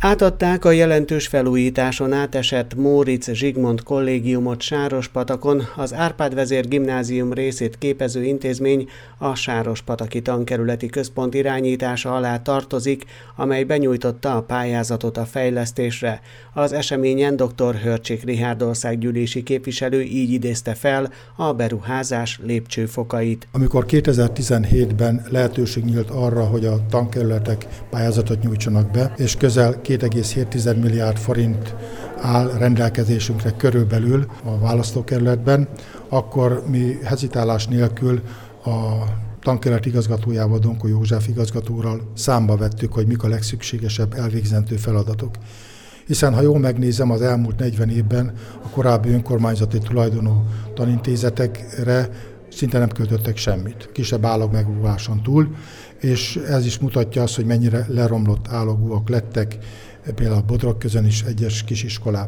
Átadták a jelentős felújításon átesett Móricz Zsigmond kollégiumot Sárospatakon, az Árpád vezér gimnázium részét képező intézmény a Sárospataki Tankerületi Központ irányítása alá tartozik, amely benyújtotta a pályázatot a fejlesztésre. Az eseményen dr. Hörcsik Richárd országgyűlési képviselő így idézte fel a beruházás lépcsőfokait. Amikor 2017-ben lehetőség nyílt arra, hogy a tankerületek pályázatot nyújtsanak be, és közel 2,7 milliárd forint áll rendelkezésünkre körülbelül a választókerületben, akkor mi hezitálás nélkül a tankerület igazgatójával, Donkó József igazgatóral számba vettük, hogy mik a legszükségesebb elvégzendő feladatok. Hiszen, ha jól megnézem, az elmúlt 40 évben a korábbi önkormányzati tulajdonú tanintézetekre szinte nem költöttek semmit, kisebb állagmegúváson túl, és ez is mutatja azt, hogy mennyire leromlott állagúak lettek, például Bodrogközön is egyes kisiskolák.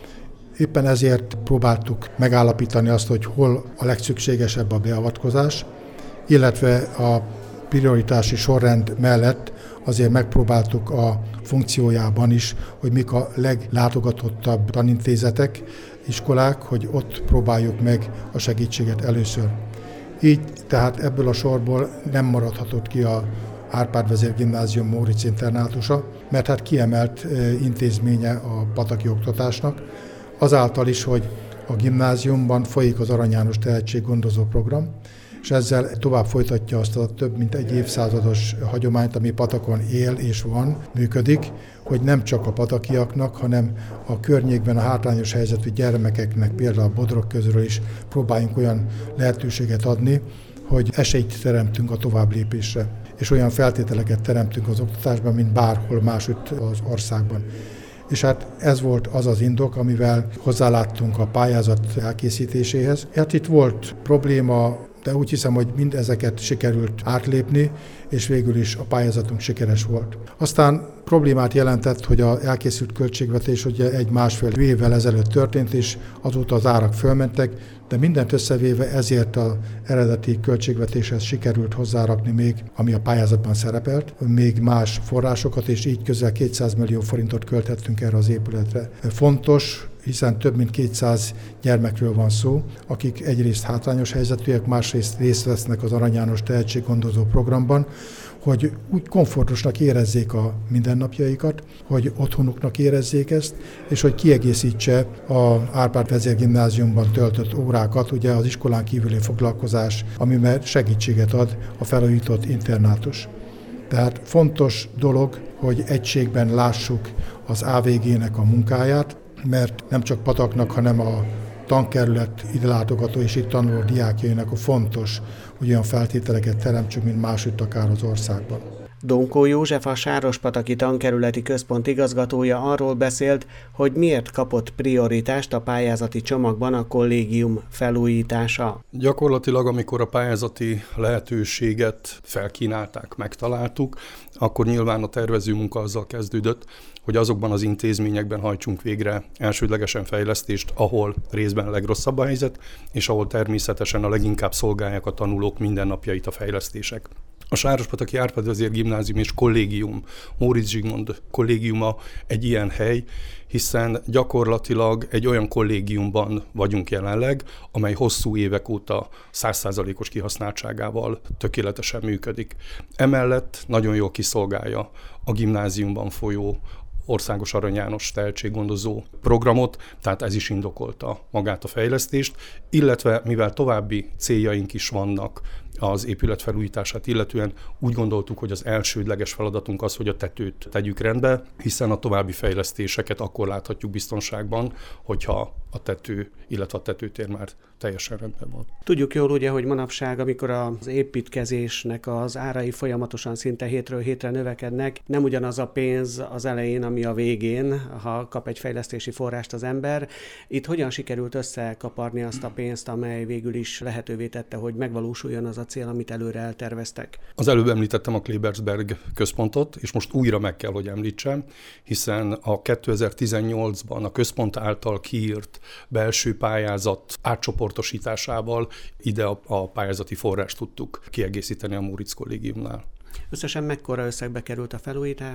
Éppen ezért próbáltuk megállapítani azt, hogy hol a legszükségesebb a beavatkozás, illetve a prioritási sorrend mellett azért megpróbáltuk a funkciójában is, hogy mik a leglátogatottabb tanintézetek, iskolák, hogy ott próbáljuk meg a segítséget először. Így tehát ebből a sorból nem maradhatott ki a Árpád vezér gimnázium Móricz internátusa, mert hát kiemelt intézménye a pataki oktatásnak, azáltal is, hogy a gimnáziumban folyik az Arany János tehetséggondozó program, és ezzel tovább folytatja azt a több mint egy évszázados hagyományt, ami Patakon él és van, működik, hogy nem csak a patakiaknak, hanem a környékben a hátrányos helyzetű gyermekeknek, például a Bodrogközről is próbáljunk olyan lehetőséget adni, hogy esélyt teremtünk a továbblépésre, és olyan feltételeket teremtünk az oktatásban, mint bárhol másütt az országban. És hát ez volt az az indok, amivel hozzáláttunk a pályázat elkészítéséhez. Hát itt volt probléma, de úgy hiszem, hogy mind ezeket sikerült átlépni, és végül is a pályázatunk sikeres volt. Aztán problémát jelentett, hogy az elkészült költségvetés ugye 1-1,5 évvel ezelőtt történt, és azóta az árak fölmentek, de mindent összevéve ezért az eredeti költségvetéshez sikerült hozzárakni még, ami a pályázatban szerepelt, még más forrásokat, és így közel 200 millió forintot költhettünk erre az épületre. Fontos, hiszen több mint 200 gyermekről van szó, akik egyrészt hátrányos helyzetűek, másrészt részt vesznek az Arany János tehetséggondozó programban, hogy úgy komfortosnak érezzék a mindennapjaikat, hogy otthonuknak érezzék ezt, és hogy kiegészítse az Árpád vezér gimnáziumban töltött órákat, ugye az iskolán kívüli foglalkozás, amiben segítséget ad a felújított internátus. Tehát fontos dolog, hogy egységben lássuk az AVG-nek a munkáját, mert nem csak Pataknak, hanem a tankerület ide látogató és itt tanuló diákjainak a fontos, hogy olyan feltételeket teremtsünk, mint másutt akár az országban. Donkó József, a Sárospataki Tankerületi Központ igazgatója arról beszélt, hogy miért kapott prioritást a pályázati csomagban a kollégium felújítása. Gyakorlatilag, amikor a pályázati lehetőséget felkínálták, megtaláltuk, akkor nyilván a tervező munka azzal kezdődött, hogy azokban az intézményekben hajtsunk végre elsődlegesen fejlesztést, ahol részben a legrosszabb a helyzet, és ahol természetesen a leginkább szolgálják a tanulók mindennapjait a fejlesztések. A Sárospataki Árpád vezér gimnázium és kollégium, Móricz Zsigmond kollégiuma egy ilyen hely, hiszen gyakorlatilag egy olyan kollégiumban vagyunk jelenleg, amely hosszú évek óta 100%-os kihasználtságával tökéletesen működik. Emellett nagyon jól kiszolgálja a gimnáziumban folyó Országos Arany János tehetséggondozó programot, tehát ez is indokolta magát a fejlesztést, illetve mivel további céljaink is vannak az épület felújítását illetően, úgy gondoltuk, hogy az elsődleges feladatunk az, hogy a tetőt tegyük rendbe, hiszen a további fejlesztéseket akkor láthatjuk biztonságban, hogyha a tető, illetve a tetőtér már teljesen rendben van. Tudjuk jól ugye, hogy manapság, amikor az építkezésnek az árai folyamatosan szinte hétről hétre növekednek, nem ugyanaz a pénz az elején, ami a végén, ha kap egy fejlesztési forrást az ember. Itt hogyan sikerült összekaparni azt a pénzt, amely végül is lehetővé tette, hogy megvalósuljon az a cél, amit előre elterveztek? Az előbb említettem a Klebersberg központot, és most újra meg kell, hogy említsem, hiszen a 2018-ban a központ által kiírt belső pályázat átcsoportosításával ide a pályázati forrást tudtuk kiegészíteni a Móricz kollégiumnál. Összesen mekkora összegbe került a felújítás?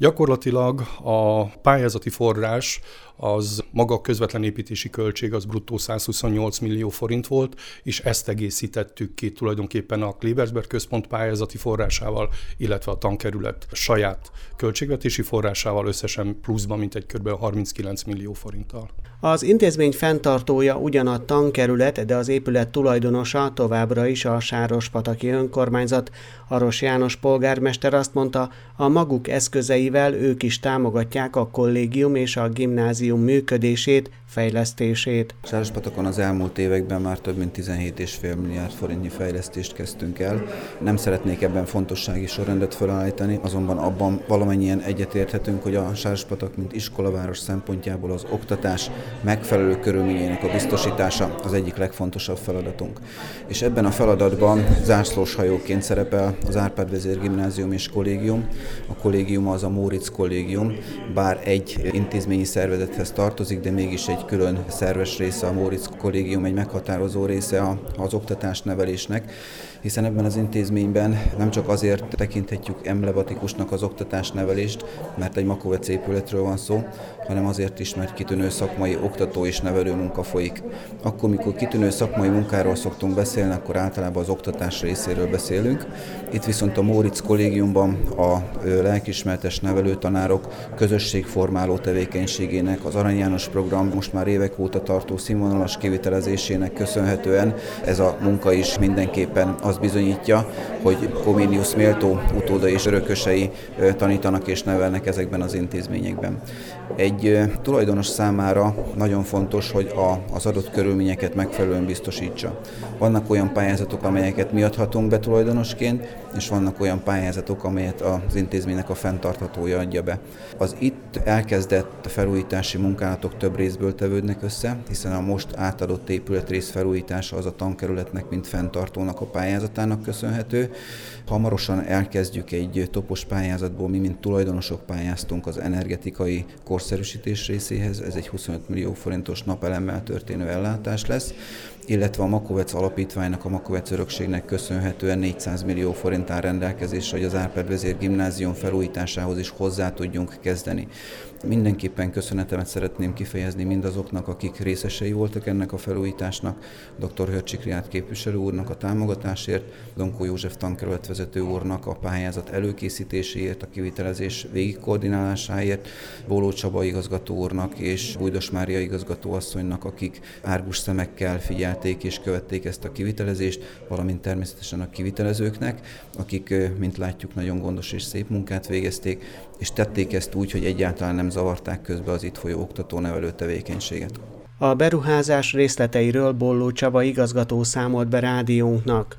Gyakorlatilag a pályázati forrás, az maga a közvetlen építési költség, az bruttó 128 millió forint volt, és ezt egészítettük ki tulajdonképpen a Klebersberg központ pályázati forrásával, illetve a tankerület saját költségvetési forrásával összesen pluszban mintegy kb. 39 millió forinttal. Az intézmény fenntartója ugyan a tankerület, de az épület tulajdonosa továbbra is a Sárospataki önkormányzat. Aros János polgármester azt mondta, a maguk eszközeivel ők is támogatják a kollégium és a gimnázium működését, fejlesztését. Sárospatakon az elmúlt években már több mint 17,5 milliárd forintnyi fejlesztést kezdtünk el. Nem szeretnék ebben fontossági sorrendet felállítani, azonban abban valamennyien egyetérthetünk, hogy a Sárospatak, mint iskolaváros szempontjából az oktatás megfelelő körülményeinek a biztosítása az egyik legfontosabb feladatunk. És ebben a feladatban zászlóshajóként szerepel az Árpád vezér gimnázium és kollégium. A kollégium az a Móricz kollégium, bár egy intézményi szervezethez tartozik, de mégis egy külön szerves része a Móricz kollégium, egy meghatározó része az oktatásnevelésnek, hiszen ebben az intézményben nem csak azért tekinthetjük emblematikusnak az oktatásnevelést, mert egy Makovec épületről van szó, hanem azért is, mert kitűnő szakmai oktató és nevelő munka folyik. Akkor, mikor kitűnő szakmai munkáról szoktunk beszélni, akkor általában az oktatás részéről beszélünk. Itt viszont a Móricz kollégiumban a lelkiismeretes nevelőtanárok közösségformáló tevékenységének, az Arany János program most már évek óta tartó színvonalas kivitelezésének köszönhetően ez a munka is mindenképpen azt bizonyítja, hogy Comenius méltó utóda és örökösei tanítanak és nevelnek ezekben az intézményekben. Egy tulajdonos számára nagyon fontos, hogy az adott körülményeket megfelelően biztosítsa. Vannak olyan pályázatok, amelyeket mi adhatunk be tulajdonosként, és vannak olyan pályázatok, amelyet az intézménynek a fenntarthatója adja be. Az itt elkezdett felújítási munkálatok több részből tevődnek össze, hiszen a most átadott épületrész felújítása az a tankerületnek, mint fenntartónak a pályázatának köszönhető. Hamarosan elkezdjük egy topos pályázatból, mi mint tulajdonosok pályáztunk az energetikai korszerűsítés részéhez, ez egy 25 millió forintos napelemmel történő ellátás lesz, illetve a Makovec alapítványnak, a Makovec örökségnek köszönhetően 400 millió forint áll rendelkezésre, hogy az Árpád vezér gimnázium felújításához is hozzá tudjunk kezdeni. Mindenképpen köszönetemet szeretném kifejezni mindazoknak, akik részesei voltak ennek a felújításnak, dr. Hörcsik Riád képviselő úrnak a támogatásért, Donkó József tankerületvezető úrnak a pályázat előkészítéséért, a kivitelezés végigkoordinálásáért, Bóló Csaba igazgató úrnak és Bújdos Mária igazgató asszonynak, akik árgus szemekkel figyelték és követték ezt a kivitelezést, valamint természetesen a kivitelezőknek, akik, mint látjuk, nagyon gondos és szép munkát végezték, és tették ezt úgy, hogy egyáltalán nem zavarták közbe az itt folyó oktató-nevelő tevékenységet. A beruházás részleteiről Bolló Csaba igazgató számolt be rádiónknak.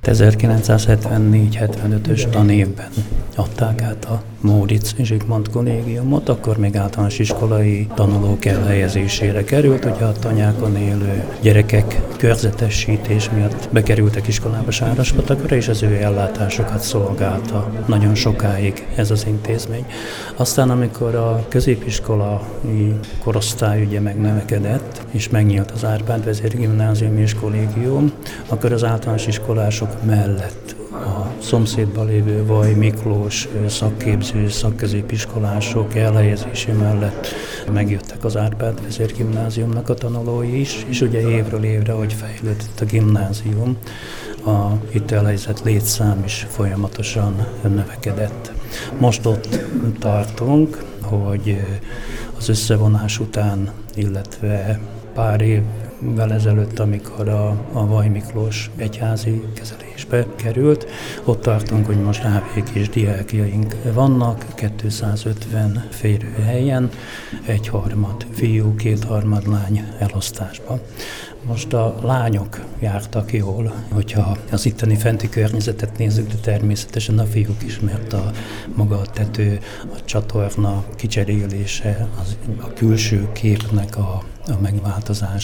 1974-75-ös tanévben adták át a Móricz Zsigmond kollégiumot, akkor még általános iskolai tanulók elhelyezésére került, hogy a tanyákon élő gyerekek körzetesítés miatt bekerültek iskolába Sárospatakra, és az ő ellátásokat szolgálta nagyon sokáig ez az intézmény. Aztán, amikor a középiskolai korosztály ugye megnövekedett, és megnyílt az Árpád vezér gimnázium és kollégium, akkor az általános iskolások mellett a szomszédban lévő Vaj Miklós szakképző, szakközépiskolások elhelyezése mellett megjöttek az Árpád vezér gimnáziumnak a tanulói is, és ugye évről évre, hogy fejlődött a gimnázium, a itt elhelyezett létszám is folyamatosan növekedett. Most ott tartunk, hogy az összevonás után, illetve pár évvel ezelőtt, amikor a Vaj Miklós egyházi kezelésbe került, ott tartunk, hogy most AVK-s diákjaink vannak, 250 férőhelyen, 1/3 fiú, 2/3 lány elosztásban. Most a lányok jártak jól, hogyha az itteni fenti környezetet nézzük, de természetesen a fiúk is, mert a maga a tető, a csatorna kicserélése, a külső képnek a megváltozása, vagy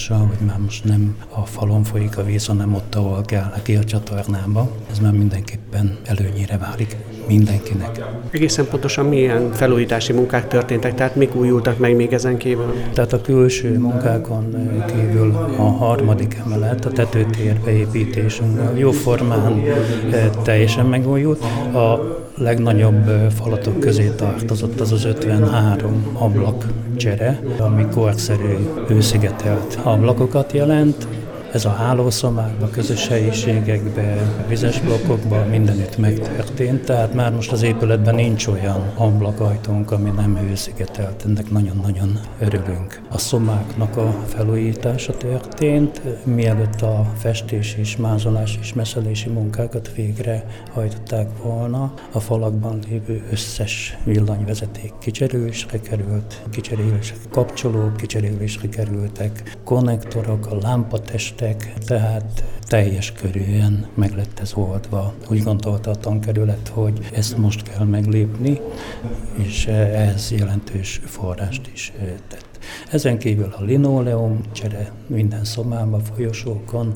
már most nem a falon folyik a víz, hanem ott, ahol kell a Kiel-csatornába. Ez már mindenképpen előnyére válik mindenkinek. Egészen pontosan milyen felújítási munkák történtek, tehát mik újultak meg még ezen kívül? Tehát a külső munkákon kívül a harmadik emelet, a tetőtér beépítésünk jóformán teljesen megújult. A legnagyobb falatok közé tartozott az 53 ablakcsere, ami korszerű hőszigetelt ablakokat jelent. Ez a hálószobákban, közös helyiségekben, vizes blokkokban mindenütt megtörtént, tehát már most az épületben nincs olyan ablakajtónk, ami nem hőszigetelt, ennek nagyon-nagyon örülünk. A szobáknak a felújítása történt, mielőtt a festés és mázolás és messzelési munkákat végrehajtották volna. A falakban lévő összes villanyvezeték kicserélésre került, kapcsolók kicserélésre kerültek, konnektorok, a lámpatest, tehát teljes körűen meg lett ez oldva. Úgy gondolta a tankerület, hogy ezt most kell meglépni, és ez jelentős forrást is tett. Ezen kívül a linoleum csere minden szobában, folyosókon,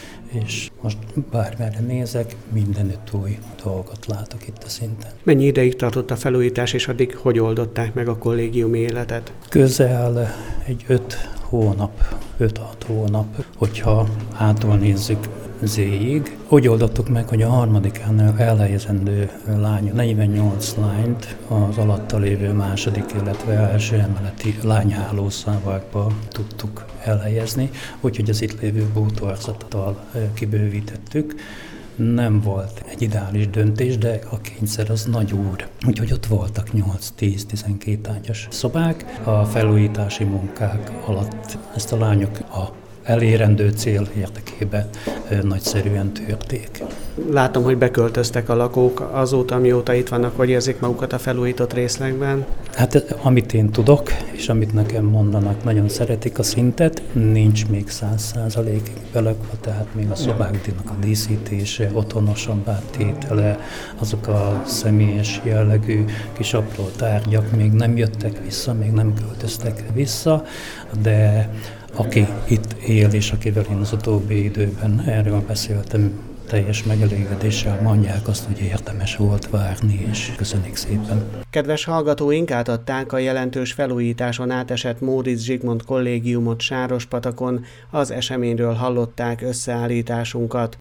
és most bármerre nézek, mindenütt új dolgot látok itt a szinten. Mennyi ideig tartott a felújítás, és addig hogy oldották meg a kollégiumi életet? Közel egy 5-6 hónap, hogyha hától nézzük Z-ig. Úgy oldottuk meg, hogy a harmadikán elhelyezendő lány, 48 lányt az alatta lévő második, illetve első emeleti lányhálószávakba tudtuk elhelyezni, úgyhogy az itt lévő bútorzattal kibővítettük. Nem volt egy ideális döntés, de a kényszer az nagy úr. Úgyhogy ott voltak 8-10-12 ágyas szobák. A felújítási munkák alatt ezt a lányok a elérendő cél érdekében nagyszerűen törték. Látom, hogy beköltöztek a lakók azóta, mióta itt vannak, hogy érzik magukat a felújított részlegben. Hát amit én tudok, és amit nekem mondanak, nagyon szeretik a szintet, nincs még 100%-ig belakva, tehát még a szobáknak a díszítése, otthonosabbá tétele, azok a személyes jellegű kis apró tárgyak még nem jöttek vissza, még nem költöztek vissza, de aki itt él, és akivel én az utóbbi időben erről beszéltem, teljes megelégedéssel mondják azt, hogy érdemes volt várni, és köszönik szépen. Kedves hallgatóink, átadták a jelentős felújításon átesett Móricz Zsigmond Kollégiumot Sárospatakon, az eseményről hallották összeállításunkat.